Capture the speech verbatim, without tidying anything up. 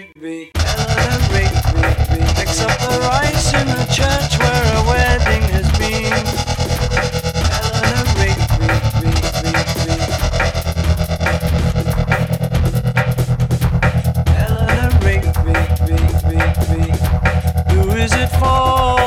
Rigby, Eleanor Rigby picks up the rice in the church where a wedding has been. Eleanor Rigby, Rigby, Eleanor Rigby, Rigby, Rigby. Who is it for?